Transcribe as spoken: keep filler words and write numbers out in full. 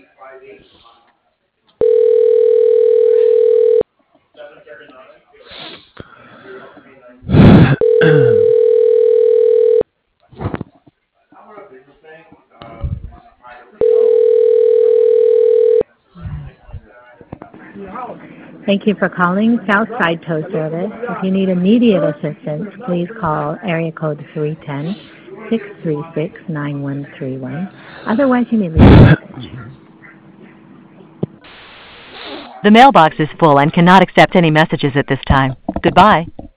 Thank you for calling Southside Tow Service. If you need immediate assistance, please call area code three one zero, six three six, nine one three one. Otherwise, you may leave a message. The mailbox is full and cannot accept any messages at this time. Goodbye.